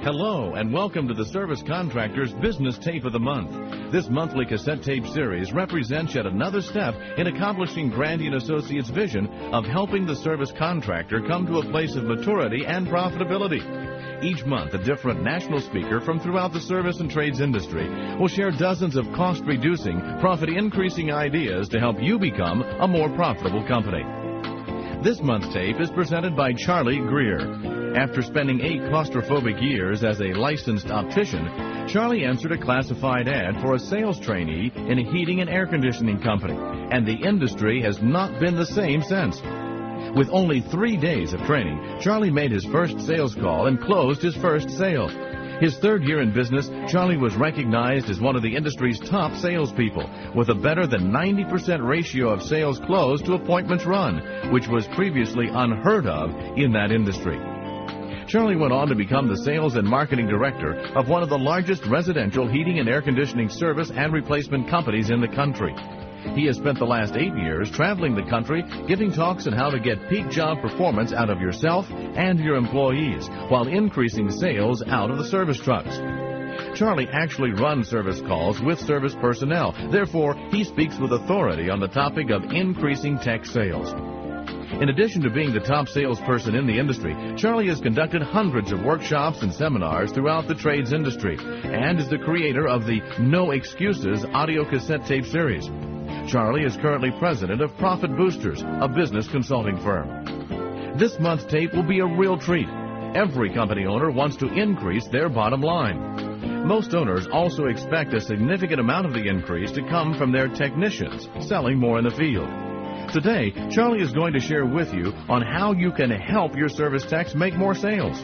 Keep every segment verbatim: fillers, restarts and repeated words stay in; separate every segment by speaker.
Speaker 1: Hello, and welcome to the Service Contractor's Business Tape of the Month. This monthly cassette tape series represents yet another step in accomplishing Grandy and Associates' vision of helping the service contractor come to a place of maturity and profitability. Each month, a different national speaker from throughout the service and trades industry will share dozens of cost-reducing, profit-increasing ideas to help you become a more profitable company. This month's tape is presented by Charlie Greer. After spending eight claustrophobic years as a licensed optician, Charlie answered a classified ad for a sales trainee in a heating and air conditioning company, and the industry has not been the same since. With only three days of training, Charlie made his first sales call and closed his first sale. His third year in business, Charlie was recognized as one of the industry's top salespeople, with a better than ninety percent ratio of sales closed to appointments run, which was previously unheard of in that industry. Charlie went on to become the sales and marketing director of one of the largest residential heating and air conditioning service and replacement companies in the country. He has spent the last eight years traveling the country, giving talks on how to get peak job performance out of yourself and your employees, while increasing sales out of the service trucks. Charlie actually runs service calls with service personnel. Therefore, he speaks with authority on the topic of increasing tech sales. In addition to being the top salesperson in the industry, Charlie has conducted hundreds of workshops and seminars throughout the trades industry and is the creator of the No Excuses audio cassette tape series. Charlie is currently president of Profit Boosters, a business consulting firm. This month's tape will be a real treat. Every company owner wants to increase their bottom line. Most owners also expect a significant amount of the increase to come from their technicians selling more in the field. Today, Charlie is going to share with you on how you can help your service techs make more sales.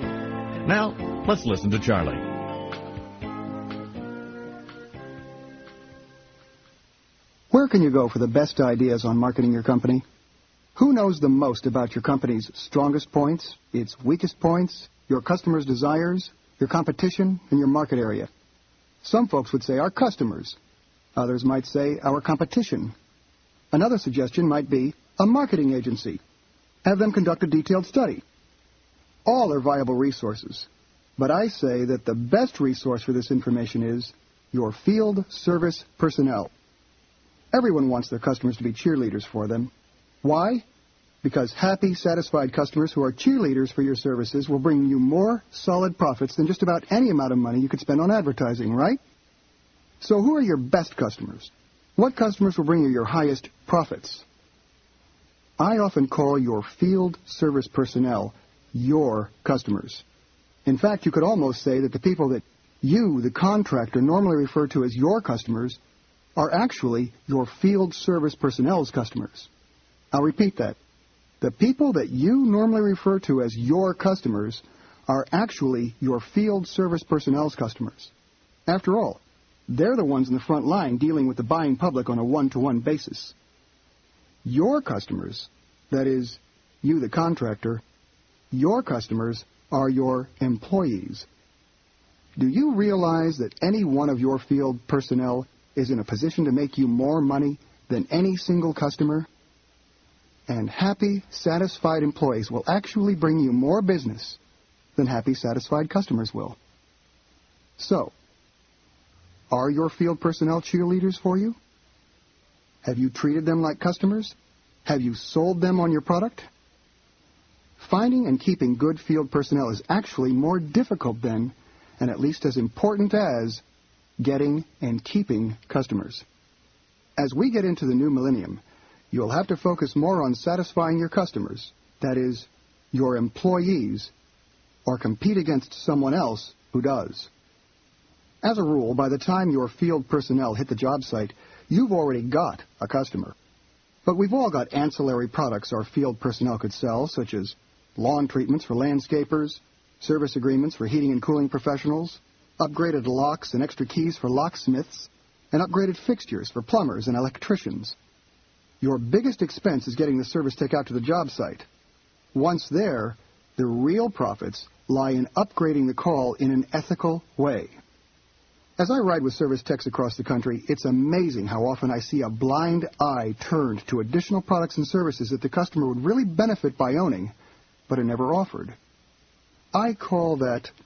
Speaker 1: Now, let's listen to Charlie.
Speaker 2: Where can you go for the best ideas on marketing your company? Who knows the most about your company's strongest points, its weakest points, your customers' desires, your competition, and your market area? Some folks would say our customers. Others might say our competition. Another suggestion might be a marketing agency. Have them conduct a detailed study. All are viable resources, but I say that the best resource for this information is your field service personnel. Everyone wants their customers to be cheerleaders for them. Why? Because happy, satisfied customers who are cheerleaders for your services will bring you more solid profits than just about any amount of money you could spend on advertising, right? So who are your best customers? What customers will bring you your highest profits? I often call your field service personnel your customers. In fact, you could almost say that the people that you, the contractor, normally refer to as your customers are actually your field service personnel's customers. I'll repeat that. The people that you normally refer to as your customers are actually your field service personnel's customers. After all, they're the ones in the front line dealing with the buying public on a one-to-one basis. Your customers, that is, you the contractor, your customers are your employees. Do you realize that any one of your field personnel is in a position to make you more money than any single customer? And happy, satisfied employees will actually bring you more business than happy, satisfied customers will. So, are your field personnel cheerleaders for you? Have you treated them like customers? Have you sold them on your product? Finding and keeping good field personnel is actually more difficult than, and at least as important as, getting and keeping customers. As we get into the new millennium, you'll have to focus more on satisfying your customers, that is, your employees, or compete against someone else who does. As a rule, by the time your field personnel hit the job site, you've already got a customer. But we've all got ancillary products our field personnel could sell, such as lawn treatments for landscapers, service agreements for heating and cooling professionals, upgraded locks and extra keys for locksmiths, and upgraded fixtures for plumbers and electricians. Your biggest expense is getting the service tech out to the job site. Once there, the real profits lie in upgrading the call in an ethical way. As I ride with service techs across the country, it's amazing how often I see a blind eye turned to additional products and services that the customer would really benefit by owning, but are never offered. I call that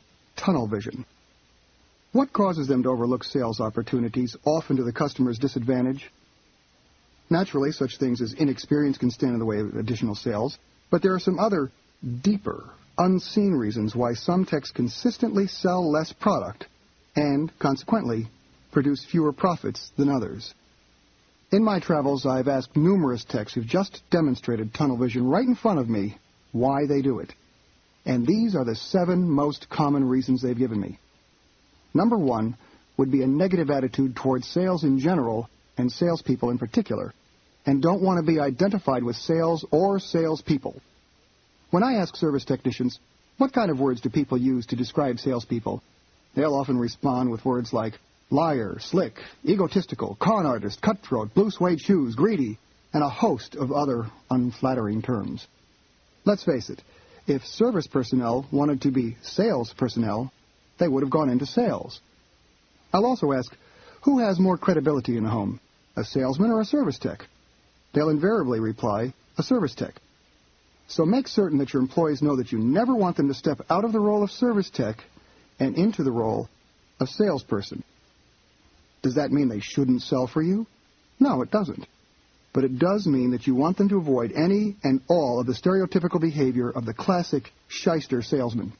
Speaker 2: tunnel vision. What causes them to overlook sales opportunities, often to the customer's disadvantage? Naturally, such things as inexperience can stand in the way of additional sales, but there are some other, deeper, unseen reasons why some techs consistently sell less product and, consequently, produce fewer profits than others. In my travels, I've asked numerous techs who've just demonstrated tunnel vision right in front of me why they do it. And these are the seven most common reasons they've given me. Number one would be a negative attitude towards sales in general and salespeople in particular, and don't want to be identified with sales or salespeople. When I ask service technicians, what kind of words do people use to describe salespeople, they'll often respond with words like liar, slick, egotistical, con artist, cutthroat, blue suede shoes, greedy, and a host of other unflattering terms. Let's face it, if service personnel wanted to be sales personnel, they would have gone into sales. I'll also ask, who has more credibility in the home, a salesman or a service tech? They'll invariably reply, a service tech. So make certain that your employees know that you never want them to step out of the role of service tech and into the role of salesperson. Does that mean they shouldn't sell for you? No, it doesn't. But it does mean that you want them to avoid any and all of the stereotypical behavior of the classic shyster salesman.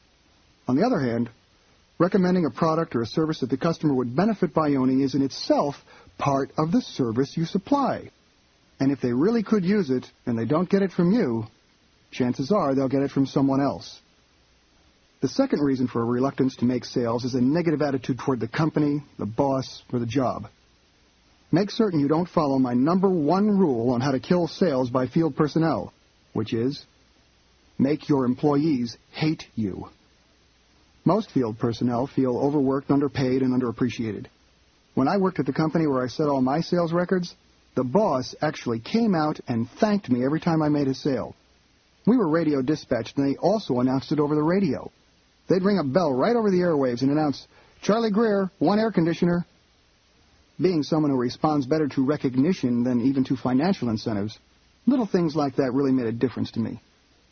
Speaker 2: On the other hand, recommending a product or a service that the customer would benefit by owning is in itself part of the service you supply. And if they really could use it and they don't get it from you, chances are they'll get it from someone else. The second reason for a reluctance to make sales is a negative attitude toward the company, the boss, or the job. Make certain you don't follow my number one rule on how to kill sales by field personnel, which is, make your employees hate you. Most field personnel feel overworked, underpaid, and underappreciated. When I worked at the company where I set all my sales records, the boss actually came out and thanked me every time I made a sale. We were radio dispatched, and they also announced it over the radio. They'd ring a bell right over the airwaves and announce, Charlie Greer, one air conditioner. Being someone who responds better to recognition than even to financial incentives, little things like that really made a difference to me.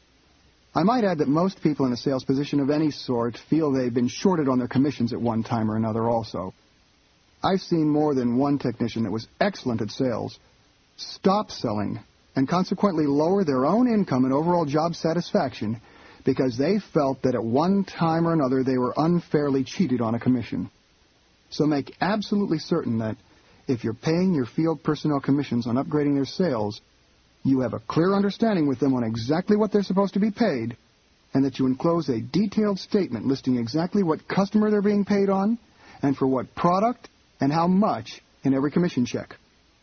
Speaker 2: I might add that most people in a sales position of any sort feel they've been shorted on their commissions at one time or another also. I've seen more than one technician that was excellent at sales stop selling and consequently lower their own income and overall job satisfaction because they felt that at one time or another they were unfairly cheated on a commission. So make absolutely certain that if you're paying your field personnel commissions on upgrading their sales, you have a clear understanding with them on exactly what they're supposed to be paid, and that you enclose a detailed statement listing exactly what customer they're being paid on, and for what product, and how much in every commission check.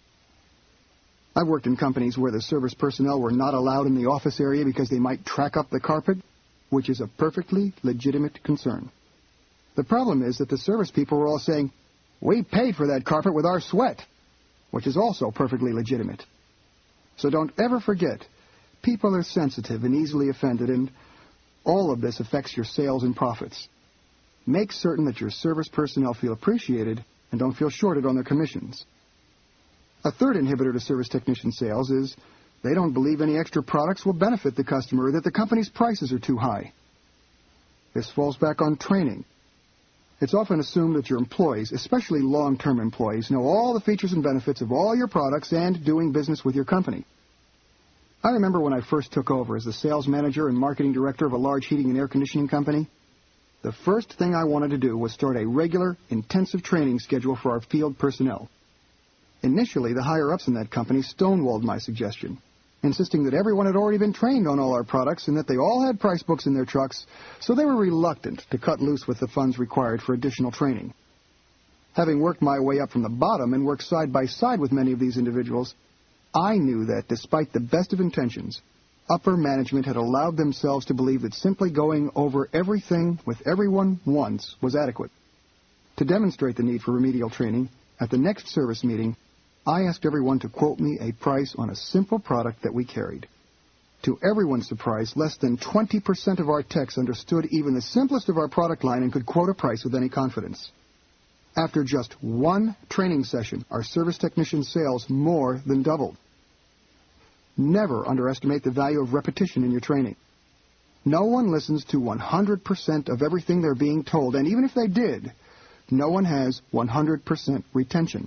Speaker 2: I've worked in companies where the service personnel were not allowed in the office area because they might track up the carpet, which is a perfectly legitimate concern. The problem is that the service people were all saying, we paid for that carpet with our sweat, which is also perfectly legitimate. So don't ever forget, people are sensitive and easily offended, and all of this affects your sales and profits. Make certain that your service personnel feel appreciated and don't feel shorted on their commissions. A third inhibitor to service technician sales is they don't believe any extra products will benefit the customer or that the company's prices are too high. This falls back on training. It's often assumed that your employees, especially long-term employees, know all the features and benefits of all your products and doing business with your company. I remember when I first took over as the sales manager and marketing director of a large heating and air conditioning company, the first thing I wanted to do was start a regular, intensive training schedule for our field personnel. Initially, the higher-ups in that company stonewalled my suggestion, insisting that everyone had already been trained on all our products and that they all had price books in their trucks, so they were reluctant to cut loose with the funds required for additional training. Having worked my way up from the bottom and worked side by side with many of these individuals, I knew that, despite the best of intentions, upper management had allowed themselves to believe that simply going over everything with everyone once was adequate. To demonstrate the need for remedial training, at the next service meeting, I asked everyone to quote me a price on a simple product that we carried. To everyone's surprise, less than twenty percent of our techs understood even the simplest of our product line and could quote a price with any confidence. After just one training session, our service technician sales more than doubled. Never underestimate the value of repetition in your training. No one listens to one hundred percent of everything they're being told, and even if they did, no one has one hundred percent retention.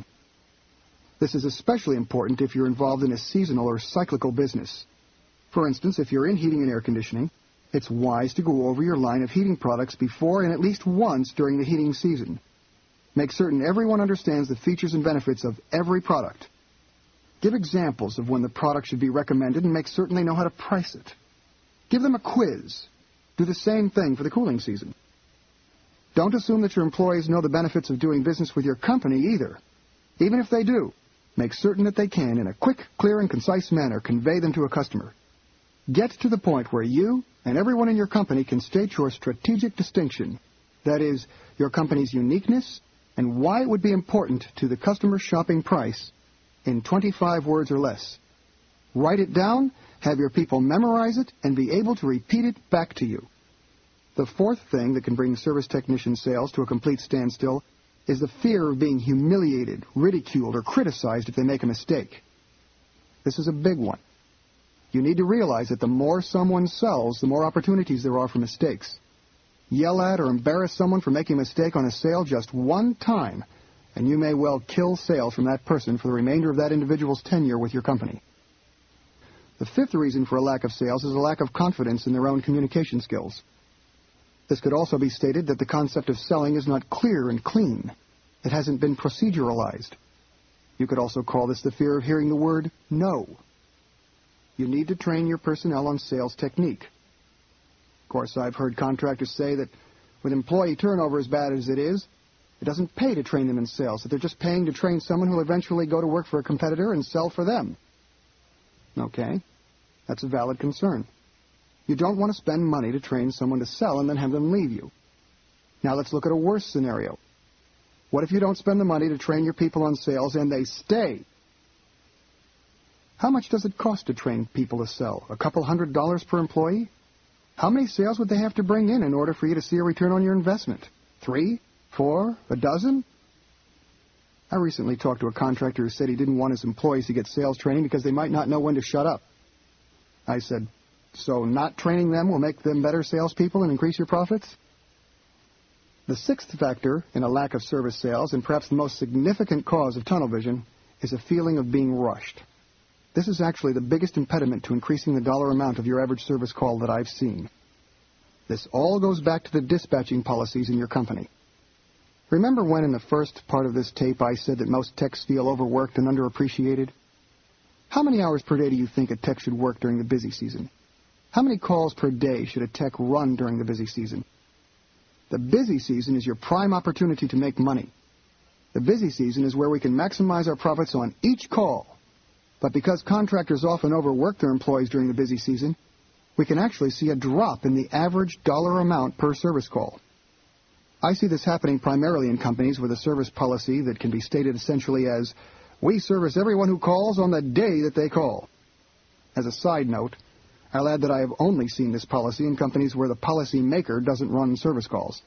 Speaker 2: This is especially important if you're involved in a seasonal or cyclical business. For instance, if you're in heating and air conditioning, it's wise to go over your line of heating products before and at least once during the heating season. Make certain everyone understands the features and benefits of every product. Give examples of when the product should be recommended and make certain they know how to price it. Give them a quiz. Do the same thing for the cooling season. Don't assume that your employees know the benefits of doing business with your company either. Even if they do, make certain that they can, in a quick, clear, and concise manner, convey them to a customer. Get to the point where you and everyone in your company can state your strategic distinction, that is, your company's uniqueness and why it would be important to the customer's shopping price in twenty-five words or less. Write it down, have your people memorize it, and be able to repeat it back to you. The fourth thing that can bring service technician sales to a complete standstill is the fear of being humiliated, ridiculed, or criticized if they make a mistake. This is a big one. You need to realize that the more someone sells, the more opportunities there are for mistakes. Yell at or embarrass someone for making a mistake on a sale just one time, and you may well kill sales from that person for the remainder of that individual's tenure with your company. The fifth reason for a lack of sales is a lack of confidence in their own communication skills. This could also be stated that the concept of selling is not clear and clean. It hasn't been proceduralized. You could also call this the fear of hearing the word no. You need to train your personnel on sales technique. Of course, I've heard contractors say that with employee turnover as bad as it is, it doesn't pay to train them in sales, that they're just paying to train someone who will eventually go to work for a competitor and sell for them. Okay, that's a valid concern. You don't want to spend money to train someone to sell and then have them leave you. Now let's look at a worse scenario. What if you don't spend the money to train your people on sales and they stay? How much does it cost to train people to sell? A couple hundred dollars per employee? How many sales would they have to bring in in order for you to see a return on your investment? Three? Four? A dozen? I recently talked to a contractor who said he didn't want his employees to get sales training because they might not know when to shut up. I said, so not training them will make them better salespeople and increase your profits? The sixth factor in a lack of service sales, and perhaps the most significant cause of tunnel vision, is a feeling of being rushed. This is actually the biggest impediment to increasing the dollar amount of your average service call that I've seen. This all goes back to the dispatching policies in your company. Remember when in the first part of this tape I said that most techs feel overworked and underappreciated? How many hours per day do you think a tech should work during the busy season? How many calls per day should a tech run during the busy season? The busy season is your prime opportunity to make money. The busy season is where we can maximize our profits on each call. But because contractors often overwork their employees during the busy season, we can actually see a drop in the average dollar amount per service call. I see this happening primarily in companies with a service policy that can be stated essentially as, we service everyone who calls on the day that they call. As a side note, I'll add that I have only seen this policy in companies where the policy maker doesn't run service calls.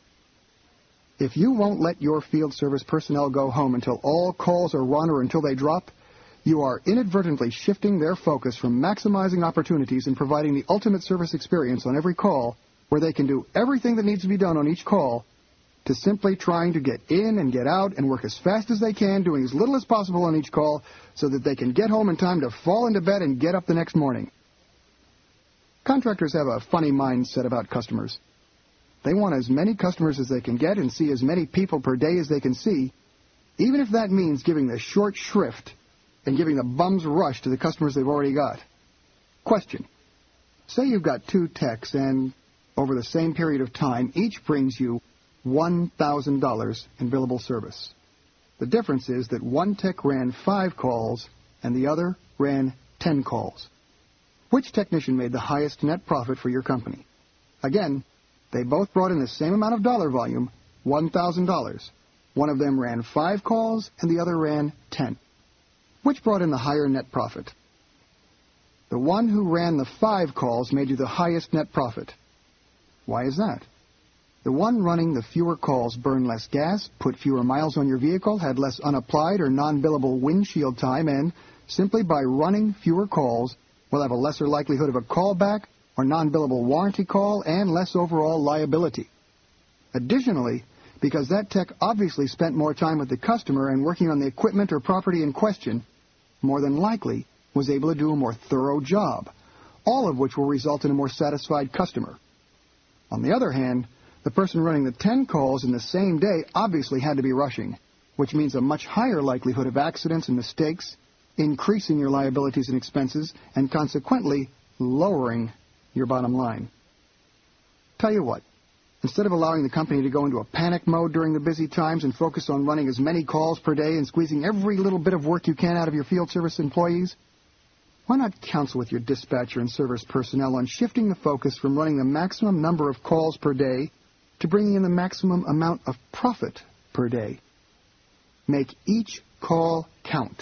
Speaker 2: If you won't let your field service personnel go home until all calls are run or until they drop, you are inadvertently shifting their focus from maximizing opportunities and providing the ultimate service experience on every call, where they can do everything that needs to be done on each call, to simply trying to get in and get out and work as fast as they can, doing as little as possible on each call, so that they can get home in time to fall into bed and get up the next morning. Contractors have a funny mindset about customers. They want as many customers as they can get and see as many people per day as they can see, even if that means giving the short shrift and giving the bum's rush to the customers they've already got. Question. Say you've got two techs and, over the same period of time, each brings you one thousand dollars in billable service. The difference is that one tech ran five calls and the other ran ten calls. Which technician made the highest net profit for your company? Again, they both brought in the same amount of dollar volume, one thousand dollars. One of them ran five calls and the other ran ten. Which brought in the higher net profit? The one who ran the five calls made you the highest net profit. Why is that? The one running the fewer calls burned less gas, put fewer miles on your vehicle, had less unapplied or non-billable windshield time, and, simply by running fewer calls, will have a lesser likelihood of a callback or non-billable warranty call, and less overall liability. Additionally, because that tech obviously spent more time with the customer and working on the equipment or property in question, more than likely was able to do a more thorough job, all of which will result in a more satisfied customer. On the other hand, the person running the ten calls in the same day obviously had to be rushing, which means a much higher likelihood of accidents and mistakes, increasing your liabilities and expenses, and consequently lowering your bottom line. Tell you what, instead of allowing the company to go into a panic mode during the busy times and focus on running as many calls per day and squeezing every little bit of work you can out of your field service employees, why not counsel with your dispatcher and service personnel on shifting the focus from running the maximum number of calls per day to bringing in the maximum amount of profit per day? Make each call count.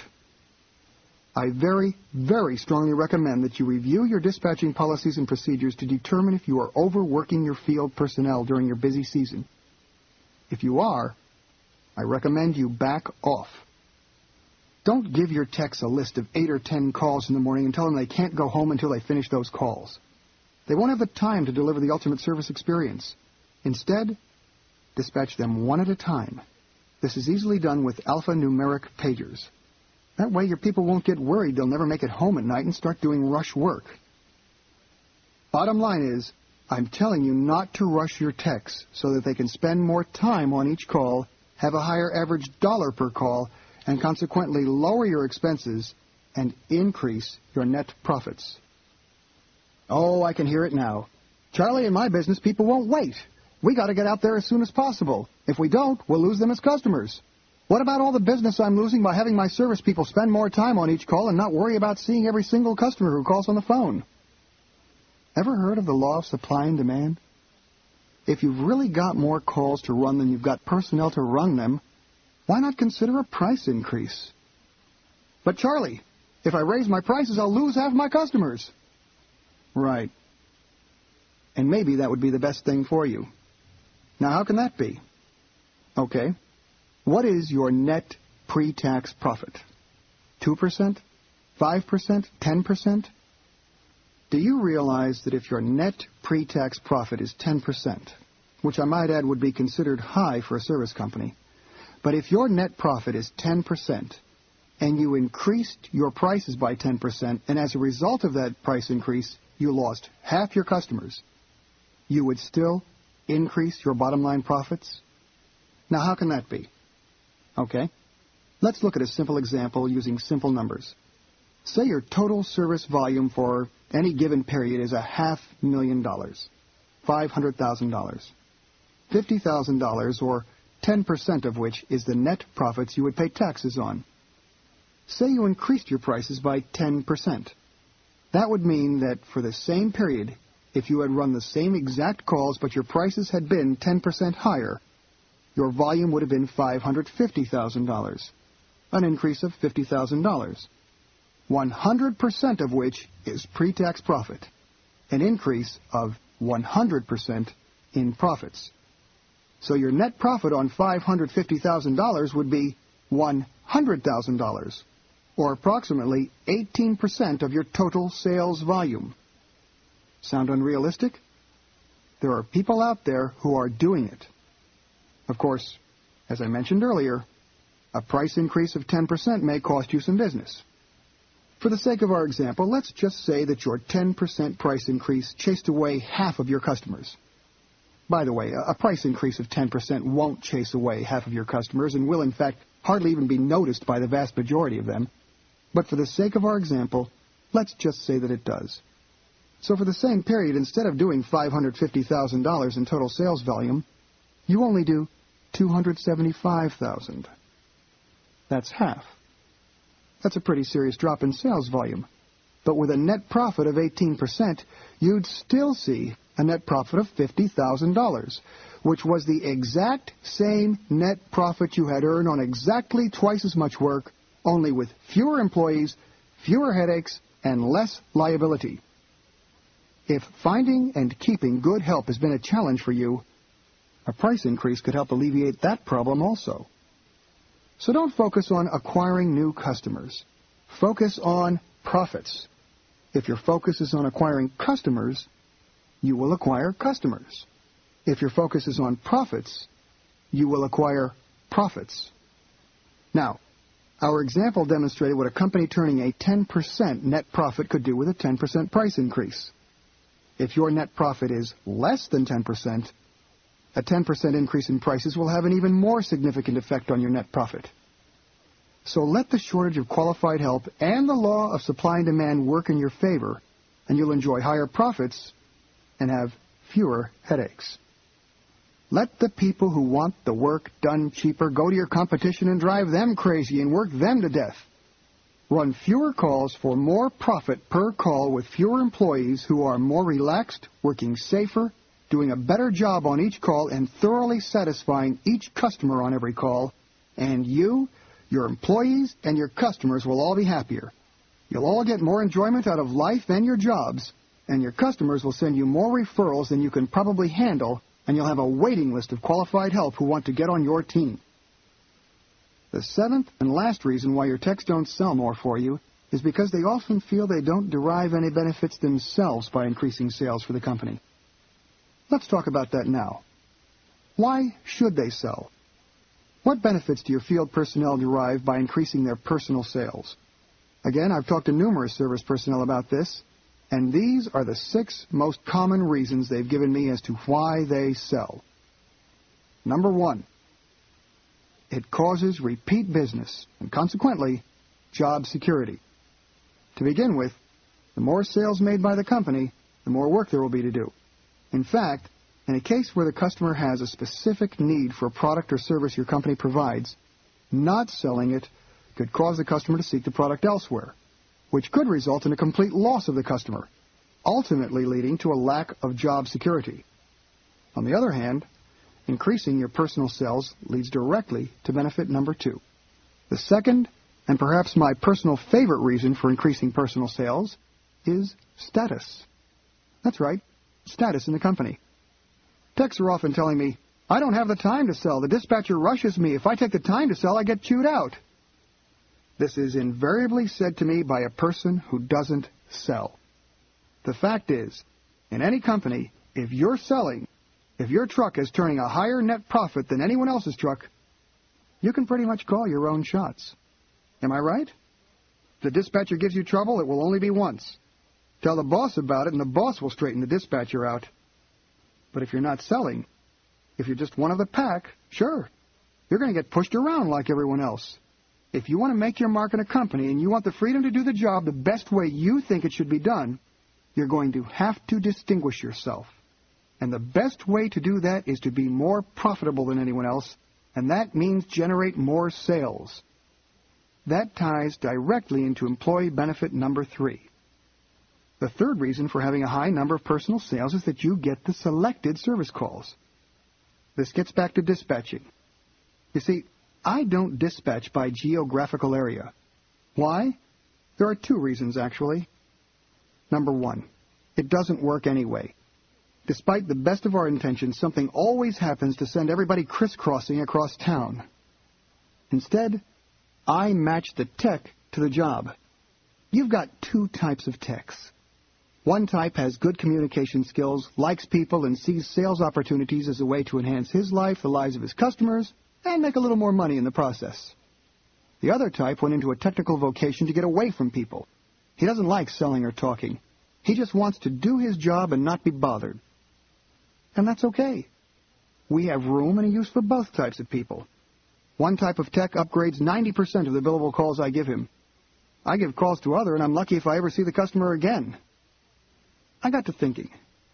Speaker 2: I very, very strongly recommend that you review your dispatching policies and procedures to determine if you are overworking your field personnel during your busy season. If you are, I recommend you back off. Don't give your techs a list of eight or ten calls in the morning and tell them they can't go home until they finish those calls. They won't have the time to deliver the ultimate service experience. Instead, dispatch them one at a time. This is easily done with alphanumeric pagers. That way your people won't get worried they'll never make it home at night and start doing rush work. Bottom line is, I'm telling you not to rush your techs so that they can spend more time on each call, have a higher average dollar per call, and consequently lower your expenses and increase your net profits. Oh, I can hear it now. Charlie, in my business, people won't wait. We got to get out there as soon as possible. If we don't, we'll lose them as customers. What about all the business I'm losing by having my service people spend more time on each call and not worry about seeing every single customer who calls on the phone? Ever heard of the law of supply and demand? If you've really got more calls to run than you've got personnel to run them, why not consider a price increase? But Charlie, if I raise my prices, I'll lose half my customers. Right. And maybe that would be the best thing for you. Now, how can that be? Okay. What is your net pre-tax profit? two percent? five percent? ten percent? Do you realize that if your net pre-tax profit is ten percent, which I might add would be considered high for a service company, but if your net profit is ten percent and you increased your prices by ten percent, and as a result of that price increase, you lost half your customers, you would still increase your bottom line profits? Now, how can that be? Okay, let's look at a simple example using simple numbers. Say your total service volume for any given period is a half million dollars, five hundred thousand dollars. fifty thousand dollars, or ten percent of which is the net profits you would pay taxes on. Say you increased your prices by ten percent. That would mean that for the same period, if you had run the same exact calls but your prices had been ten percent higher, your volume would have been five hundred fifty thousand dollars, an increase of fifty thousand dollars, one hundred percent of which is pre-tax profit, an increase of one hundred percent in profits. So your net profit on five hundred fifty thousand dollars would be one hundred thousand dollars, or approximately eighteen percent of your total sales volume. Sound unrealistic? There are people out there who are doing it. Of course, as I mentioned earlier, a price increase of ten percent may cost you some business. For the sake of our example, let's just say that your ten percent price increase chased away half of your customers. By the way, a price increase of ten percent won't chase away half of your customers and will, in fact, hardly even be noticed by the vast majority of them. But for the sake of our example, let's just say that it does. So for the same period, instead of doing five hundred fifty thousand dollars in total sales volume, you only do two hundred seventy-five thousand dollars. That's half. That's a pretty serious drop in sales volume. But with a net profit of eighteen percent, you'd still see a net profit of fifty thousand dollars, which was the exact same net profit you had earned on exactly twice as much work, only with fewer employees, fewer headaches, and less liability. If finding and keeping good help has been a challenge for you, a price increase could help alleviate that problem also. So don't focus on acquiring new customers. Focus on profits. If your focus is on acquiring customers, you will acquire customers. If your focus is on profits, you will acquire profits. Now, our example demonstrated what a company turning a ten percent net profit could do with a ten percent price increase. If your net profit is less than ten percent, a ten percent increase in prices will have an even more significant effect on your net profit. So let the shortage of qualified help and the law of supply and demand work in your favor, and you'll enjoy higher profits and have fewer headaches. Let the people who want the work done cheaper go to your competition and drive them crazy and work them to death. Run fewer calls for more profit per call with fewer employees who are more relaxed, working safer, doing a better job on each call, and thoroughly satisfying each customer on every call. And you, your employees, and your customers will all be happier. You'll all get more enjoyment out of life and your jobs, and your customers will send you more referrals than you can probably handle, and you'll have a waiting list of qualified help who want to get on your team. The seventh and last reason why your techs don't sell more for you is because they often feel they don't derive any benefits themselves by increasing sales for the company. Let's talk about that now. Why should they sell? What benefits do your field personnel derive by increasing their personal sales? Again, I've talked to numerous service personnel about this, and these are the six most common reasons they've given me as to why they sell. Number one, it causes repeat business and, consequently, job security. To begin with, the more sales made by the company, the more work there will be to do. In fact, in a case where the customer has a specific need for a product or service your company provides, not selling it could cause the customer to seek the product elsewhere, which could result in a complete loss of the customer, ultimately leading to a lack of job security. On the other hand, increasing your personal sales leads directly to benefit number two. The second, and perhaps my personal favorite reason for increasing personal sales, is status. That's right, status in the company. Techs are often telling me, I don't have the time to sell. The dispatcher rushes me. If I take the time to sell, I get chewed out. This is invariably said to me by a person who doesn't sell. The fact is, in any company, if you're selling, if your truck is turning a higher net profit than anyone else's truck, you can pretty much call your own shots. Am I right? If the dispatcher gives you trouble, it will only be once. Tell the boss about it, and the boss will straighten the dispatcher out. But if you're not selling, if you're just one of the pack, sure, you're going to get pushed around like everyone else. If you want to make your mark in a company and you want the freedom to do the job the best way you think it should be done, you're going to have to distinguish yourself. And the best way to do that is to be more profitable than anyone else, and that means generate more sales. That ties directly into employee benefit number three. The third reason for having a high number of personal sales is that you get the selected service calls. This gets back to dispatching. You see, I don't dispatch by geographical area. Why? There are two reasons, actually. Number one, it doesn't work anyway. Despite the best of our intentions, something always happens to send everybody crisscrossing across town. Instead, I match the tech to the job. You've got two types of techs. One type has good communication skills, likes people, and sees sales opportunities as a way to enhance his life, the lives of his customers, and make a little more money in the process. The other type went into a technical vocation to get away from people. He doesn't like selling or talking. He just wants to do his job and not be bothered. And that's okay. We have room and a use for both types of people. One type of tech upgrades ninety percent of the billable calls I give him. I give calls to other, and I'm lucky if I ever see the customer again. I got to thinking,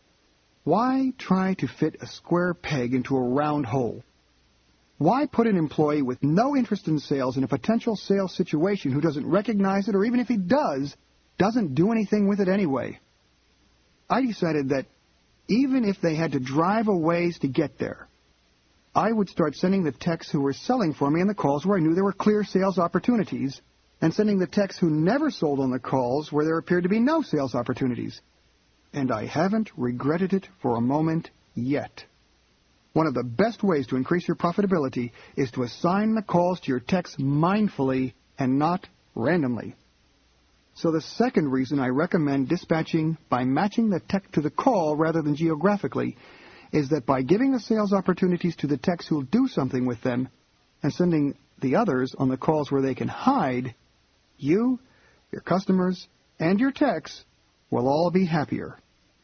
Speaker 2: why try to fit a square peg into a round hole? Why put an employee with no interest in sales in a potential sales situation who doesn't recognize it, or even if he does, doesn't do anything with it anyway? I decided that even if they had to drive a ways to get there, I would start sending the techs who were selling for me on the calls where I knew there were clear sales opportunities, and sending the techs who never sold on the calls where there appeared to be no sales opportunities. And I haven't regretted it for a moment yet. One of the best ways to increase your profitability is to assign the calls to your techs mindfully and not randomly. So the second reason I recommend dispatching by matching the tech to the call rather than geographically is that by giving the sales opportunities to the techs who'll do something with them and sending the others on the calls where they can hide, you, your customers, and your techs will all be happier.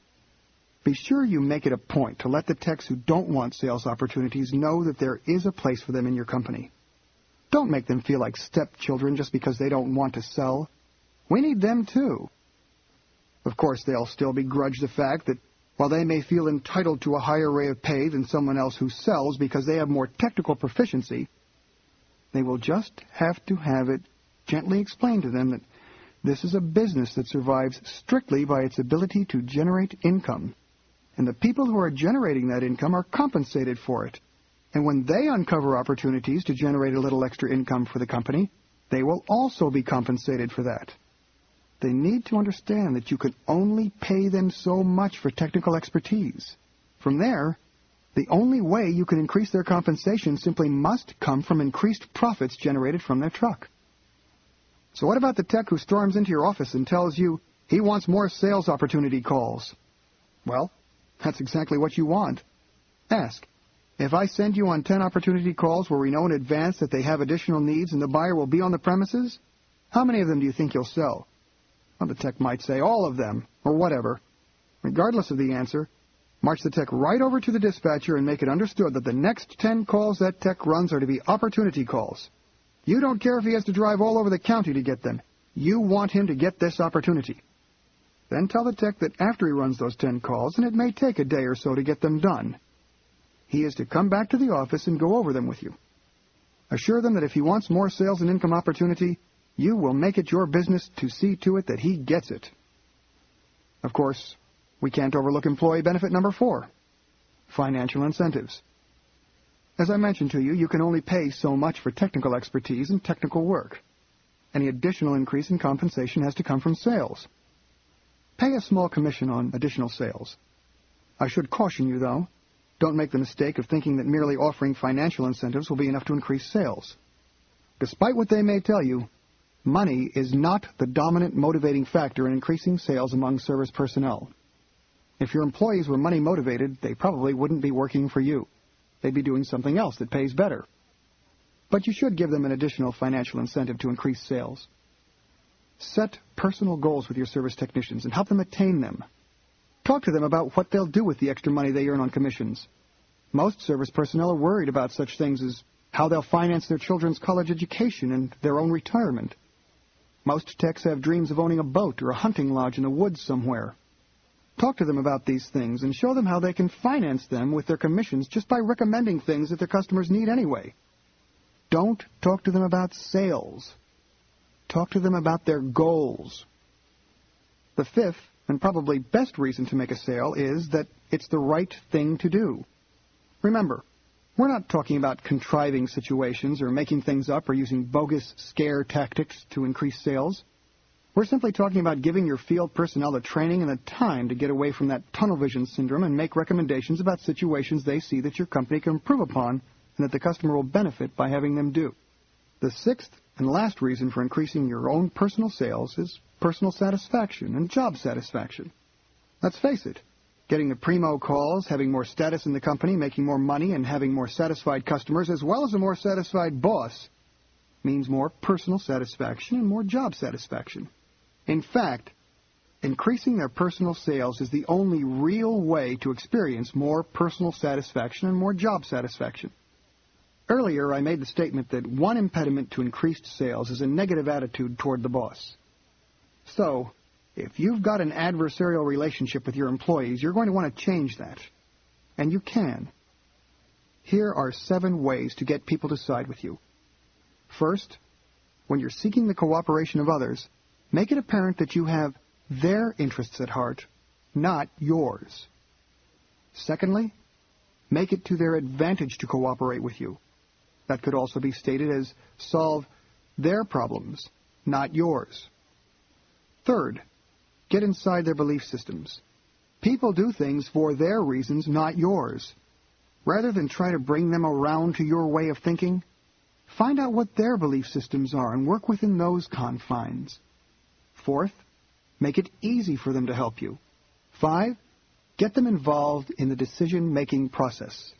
Speaker 2: Be sure you make it a point to let the techs who don't want sales opportunities know that there is a place for them in your company. Don't make them feel like stepchildren just because they don't want to sell. We need them too. Of course, they'll still begrudge the fact that while they may feel entitled to a higher rate of pay than someone else who sells because they have more technical proficiency, they will just have to have it gently explained to them that this is a business that survives strictly by its ability to generate income. And the people who are generating that income are compensated for it. And when they uncover opportunities to generate a little extra income for the company, they will also be compensated for that. They need to understand that you can only pay them so much for technical expertise. From there, the only way you can increase their compensation simply must come from increased profits generated from their truck. So what about the tech who storms into your office and tells you he wants more sales opportunity calls? Well, that's exactly what you want. Ask, if I send you on ten opportunity calls where we know in advance that they have additional needs and the buyer will be on the premises, how many of them do you think you'll sell? Well, the tech might say all of them, or whatever. Regardless of the answer, march the tech right over to the dispatcher and make it understood that the next ten calls that tech runs are to be opportunity calls. You don't care if he has to drive all over the county to get them. You want him to get this opportunity. Then tell the tech that after he runs those ten calls, and it may take a day or so to get them done, he is to come back to the office and go over them with you. Assure them that if he wants more sales and income opportunity, you will make it your business to see to it that he gets it. Of course, we can't overlook employee benefit number four, financial incentives. As I mentioned to you, you can only pay so much for technical expertise and technical work. Any additional increase in compensation has to come from sales. Pay a small commission on additional sales. I should caution you, though, don't make the mistake of thinking that merely offering financial incentives will be enough to increase sales. Despite what they may tell you, money is not the dominant motivating factor in increasing sales among service personnel. If your employees were money motivated, they probably wouldn't be working for you. They'd be doing something else that pays better. But you should give them an additional financial incentive to increase sales. Set personal goals with your service technicians and help them attain them. Talk to them about what they'll do with the extra money they earn on commissions. Most service personnel are worried about such things as how they'll finance their children's college education and their own retirement. Most techs have dreams of owning a boat or a hunting lodge in the woods somewhere. Talk to them about these things and show them how they can finance them with their commissions just by recommending things that their customers need anyway. Don't talk to them about sales. Talk to them about their goals. The fifth, and probably best reason to make a sale, is that it's the right thing to do. Remember, we're not talking about contriving situations or making things up or using bogus scare tactics to increase sales. We're simply talking about giving your field personnel the training and the time to get away from that tunnel vision syndrome and make recommendations about situations they see that your company can improve upon and that the customer will benefit by having them do. The sixth and last reason for increasing your own personal sales is personal satisfaction and job satisfaction. Let's face it, getting the primo calls, having more status in the company, making more money, and having more satisfied customers, as well as a more satisfied boss, means more personal satisfaction and more job satisfaction. In fact, increasing their personal sales is the only real way to experience more personal satisfaction and more job satisfaction. Earlier, I made the statement that one impediment to increased sales is a negative attitude toward the boss. So, if you've got an adversarial relationship with your employees, you're going to want to change that. And you can. Here are seven ways to get people to side with you. First, when you're seeking the cooperation of others, make it apparent that you have their interests at heart, not yours. Secondly, make it to their advantage to cooperate with you. That could also be stated as solve their problems, not yours. Third, get inside their belief systems. People do things for their reasons, not yours. Rather than try to bring them around to your way of thinking, find out what their belief systems are and work within those confines. Fourth, make it easy for them to help you. Five, get them involved in the decision-making process.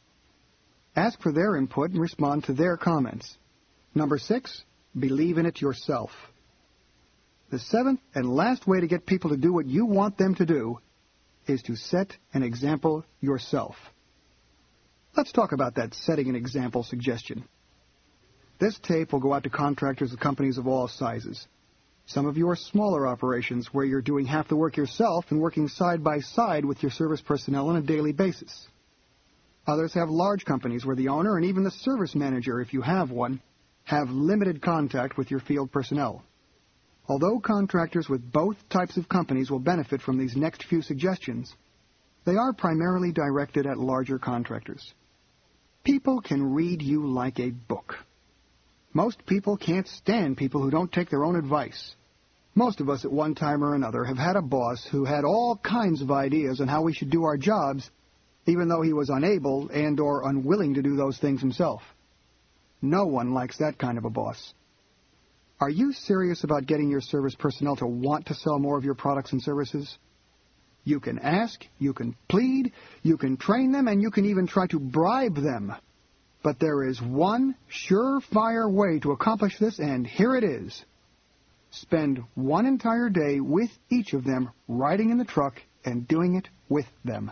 Speaker 2: Ask for their input and respond to their comments. Number six, believe in it yourself. The seventh and last way to get people to do what you want them to do is to set an example yourself. Let's talk about that setting an example suggestion. This tape will go out to contractors and companies of all sizes. Some of you are smaller operations where you're doing half the work yourself and working side by side with your service personnel on a daily basis. Others have large companies where the owner and even the service manager, if you have one, have limited contact with your field personnel. Although contractors with both types of companies will benefit from these next few suggestions, they are primarily directed at larger contractors. People can read you like a book. Most people can't stand people who don't take their own advice. Most of us at one time or another have had a boss who had all kinds of ideas on how we should do our jobs, even though he was unable and or unwilling to do those things himself. No one likes that kind of a boss. Are you serious about getting your service personnel to want to sell more of your products and services? You can ask, you can plead, you can train them, and you can even try to bribe them. But there is one surefire way to accomplish this, and here it is. Spend one entire day with each of them, riding in the truck and doing it with them.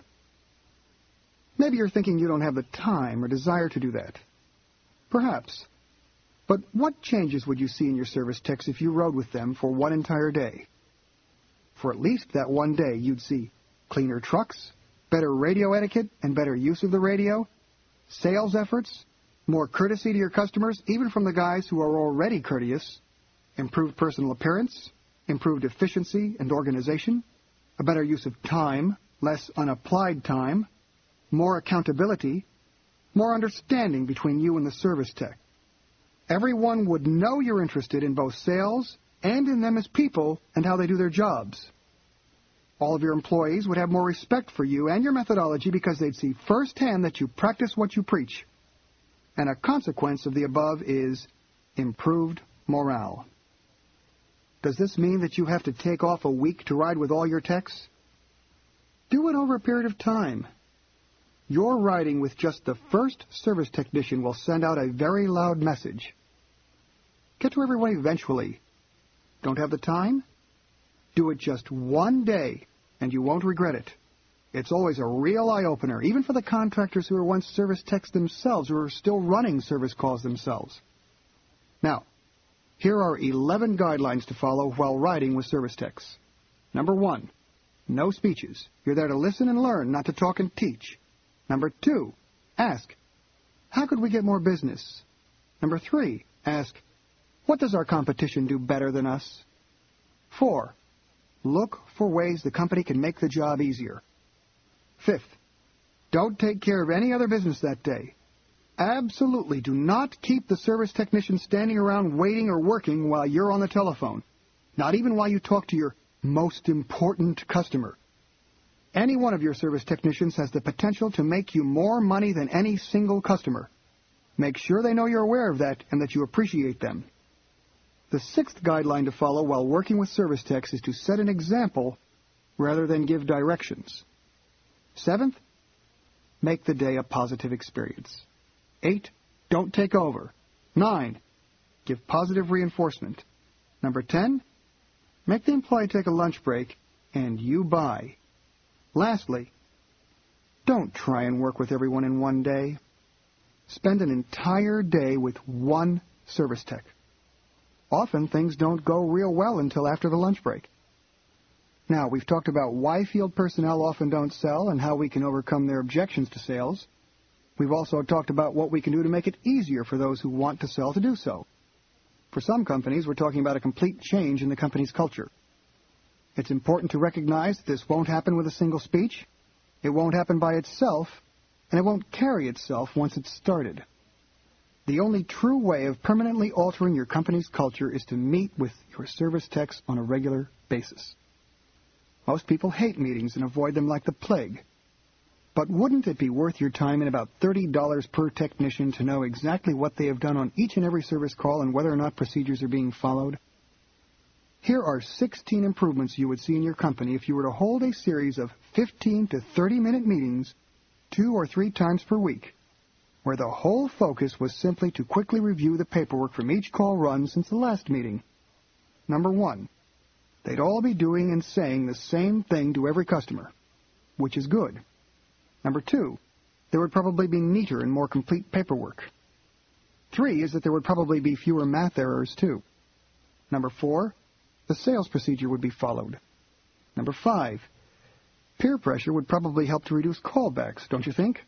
Speaker 2: Maybe you're thinking you don't have the time or desire to do that. Perhaps. But what changes would you see in your service techs if you rode with them for one entire day? For at least that one day, you'd see cleaner trucks, better radio etiquette and better use of the radio, sales efforts, more courtesy to your customers, even from the guys who are already courteous, improved personal appearance, improved efficiency and organization, a better use of time, less unapplied time, more accountability, more understanding between you and the service tech. Everyone would know you're interested in both sales and in them as people and how they do their jobs. All of your employees would have more respect for you and your methodology because they'd see firsthand that you practice what you preach. And a consequence of the above is improved morale. Does this mean that you have to take off a week to ride with all your techs? Do it over a period of time. Your riding with just the first service technician will send out a very loud message. Get to everyone eventually. Don't have the time? Do it just one day, and you won't regret it. It's always a real eye-opener, even for the contractors who were once service techs themselves, who are still running service calls themselves. Now, here are eleven guidelines to follow while riding with service techs. Number one, no speeches. You're there to listen and learn, not to talk and teach. Number two, ask, how could we get more business? Number three, ask, what does our competition do better than us? Four, look for ways the company can make the job easier. Fifth, don't take care of any other business that day. Absolutely do not keep the service technician standing around waiting or working while you're on the telephone, not even while you talk to your most important customer. Any one of your service technicians has the potential to make you more money than any single customer. Make sure they know you're aware of that and that you appreciate them. The sixth guideline to follow while working with service techs is to set an example rather than give directions. Seventh, make the day a positive experience. Eight, don't take over. Nine, give positive reinforcement. Number ten, make the employee take a lunch break and you buy. Lastly, don't try and work with everyone in one day. Spend an entire day with one service tech. Often things don't go real well until after the lunch break. Now, we've talked about why field personnel often don't sell and how we can overcome their objections to sales. We've also talked about what we can do to make it easier for those who want to sell to do so. For some companies, we're talking about a complete change in the company's culture. It's important to recognize that this won't happen with a single speech, it won't happen by itself, and it won't carry itself once it's started. The only true way of permanently altering your company's culture is to meet with your service techs on a regular basis. Most people hate meetings and avoid them like the plague. But wouldn't it be worth your time and about thirty dollars per technician to know exactly what they have done on each and every service call and whether or not procedures are being followed? Here are sixteen improvements you would see in your company if you were to hold a series of fifteen to thirty minute meetings two or three times per week, where the whole focus was simply to quickly review the paperwork from each call run since the last meeting. Number one, they'd all be doing and saying the same thing to every customer, which is good. Number two, there would probably be neater and more complete paperwork. Three is that there would probably be fewer math errors, too. Number four, the sales procedure would be followed. Number five, peer pressure would probably help to reduce callbacks, don't you think?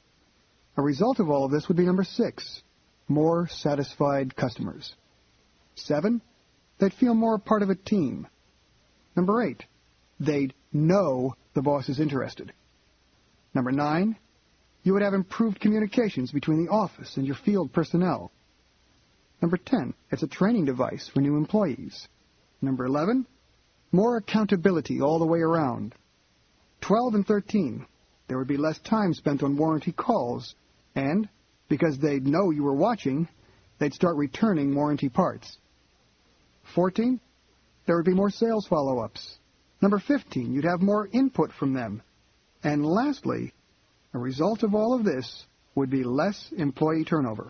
Speaker 2: A result of all of this would be number six, more satisfied customers. Seven, they'd feel more a part of a team. Number eight, they'd know the boss is interested. Number nine, you would have improved communications between the office and your field personnel. Number ten, it's a training device for new employees. Number eleven, more accountability all the way around. twelve and thirteen, there would be less time spent on warranty calls, and, because they'd know you were watching, they'd start returning warranty parts. fourteen, there would be more sales follow-ups. Number fifteen, you'd have more input from them. And lastly, a result of all of this would be less employee turnover.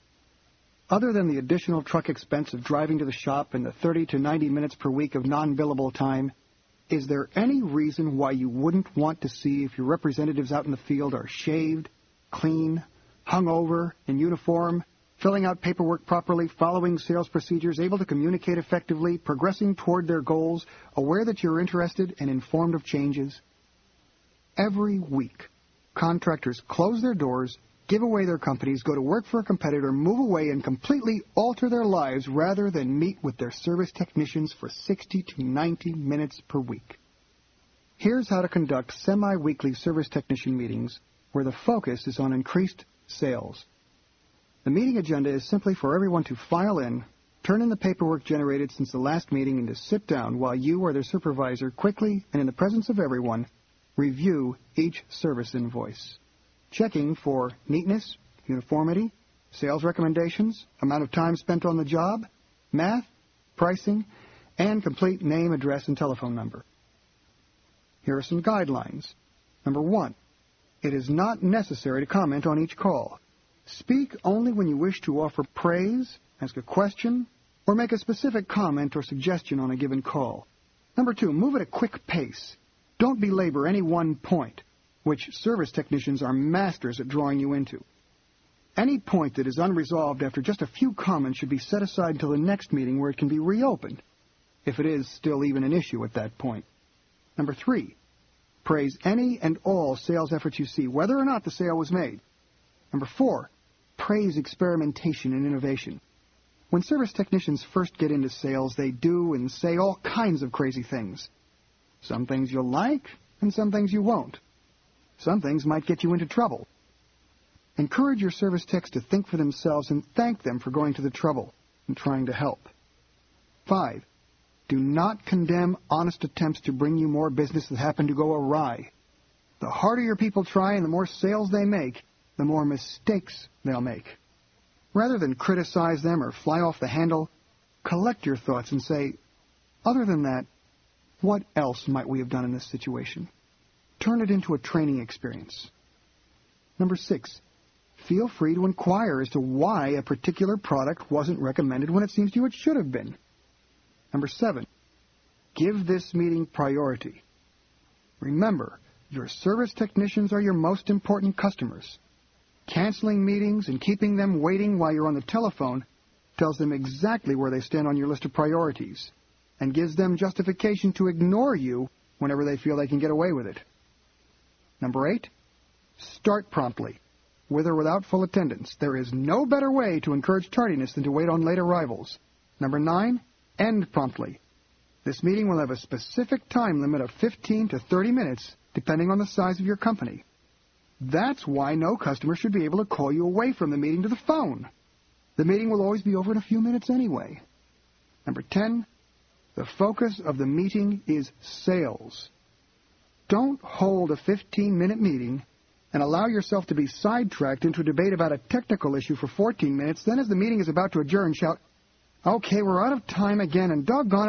Speaker 2: Other than the additional truck expense of driving to the shop and the thirty to ninety minutes per week of non-billable time, is there any reason why you wouldn't want to see if your representatives out in the field are shaved, clean, hungover, in uniform, filling out paperwork properly, following sales procedures, able to communicate effectively, progressing toward their goals, aware that you're interested and informed of changes? Every week, contractors close their doors, give away their companies, go to work for a competitor, move away, and completely alter their lives rather than meet with their service technicians for sixty to ninety minutes per week. Here's how to conduct semi-weekly service technician meetings where the focus is on increased sales. The meeting agenda is simply for everyone to file in, turn in the paperwork generated since the last meeting, and to sit down while you or their supervisor quickly and in the presence of everyone review each service invoice, checking for neatness, uniformity, sales recommendations, amount of time spent on the job, math, pricing, and complete name, address, and telephone number. Here are some guidelines. Number one, it is not necessary to comment on each call. Speak only when you wish to offer praise, ask a question, or make a specific comment or suggestion on a given call. Number two, move at a quick pace. Don't belabor any one point, which service technicians are masters at drawing you into. Any point that is unresolved after just a few comments should be set aside until the next meeting where it can be reopened, if it is still even an issue at that point. Number three, praise any and all sales efforts you see, whether or not the sale was made. Number four, praise experimentation and innovation. When service technicians first get into sales, they do and say all kinds of crazy things. Some things you'll like, and some things you won't. Some things might get you into trouble. Encourage your service techs to think for themselves and thank them for going to the trouble and trying to help. Five, do not condemn honest attempts to bring you more business that happen to go awry. The harder your people try and the more sales they make, the more mistakes they'll make. Rather than criticize them or fly off the handle, collect your thoughts and say, other than that, what else might we have done in this situation? Turn it into a training experience. Number six, feel free to inquire as to why a particular product wasn't recommended when it seems to you it should have been. Number seven, give this meeting priority. Remember, your service technicians are your most important customers. Canceling meetings and keeping them waiting while you're on the telephone tells them exactly where they stand on your list of priorities and gives them justification to ignore you whenever they feel they can get away with it. Number eight, start promptly, with or without full attendance. There is no better way to encourage tardiness than to wait on late arrivals. Number nine, end promptly. This meeting will have a specific time limit of fifteen to thirty minutes, depending on the size of your company. That's why no customer should be able to call you away from the meeting to the phone. The meeting will always be over in a few minutes anyway. Number ten, the focus of the meeting is sales. Don't hold a fifteen-minute meeting and allow yourself to be sidetracked into a debate about a technical issue for fourteen minutes, then as the meeting is about to adjourn, shout, okay, we're out of time again, and doggone it,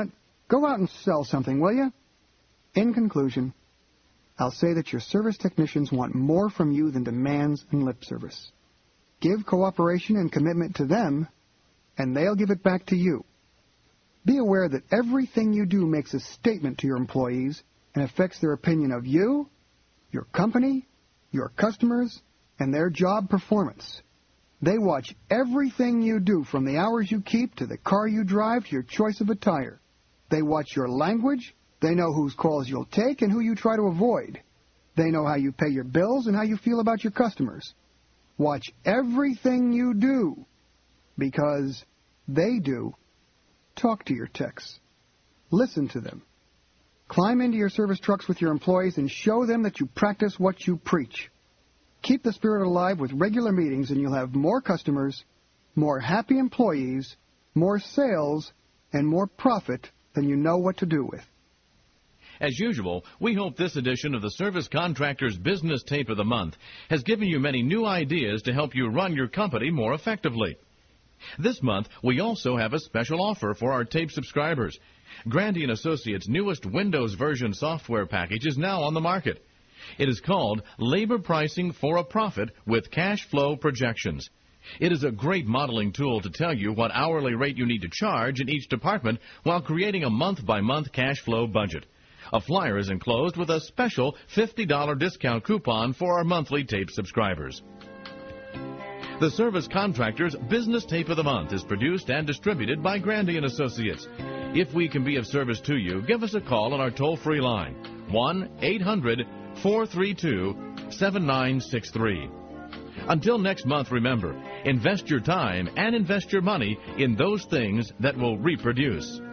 Speaker 2: Go out and sell something, will you? In conclusion, I'll say that your service technicians want more from you than demands and lip service. Give cooperation and commitment to them, and they'll give it back to you. Be aware that everything you do makes a statement to your employees and affects their opinion of you, your company, your customers, and their job performance. They watch everything you do, from the hours you keep to the car you drive to your choice of attire. They watch your language. They know whose calls you'll take and who you try to avoid. They know how you pay your bills and how you feel about your customers. Watch everything you do, because they do. Talk to your techs. Listen to them. Climb into your service trucks with your employees and show them that you practice what you preach. Keep the spirit alive with regular meetings, and you'll have more customers, more happy employees, more sales, and more profit than you know what to do with.
Speaker 1: As usual, we hope this edition of the Service Contractor's Business Tape of the Month has given you many new ideas to help you run your company more effectively. This month, we also have a special offer for our tape subscribers. Grandy and Associates' newest Windows version software package is now on the market. It is called Labor Pricing for a Profit with Cash Flow Projections. It is a great modeling tool to tell you what hourly rate you need to charge in each department while creating a month-by-month cash flow budget. A flyer is enclosed with a special fifty dollar discount coupon for our monthly tape subscribers. The Service Contractor's Business Tape of the Month is produced and distributed by Grandy and Associates. If we can be of service to you, give us a call on our toll-free line, one eight hundred, four three two, seven nine six three. Until next month, remember, invest your time and invest your money in those things that will reproduce.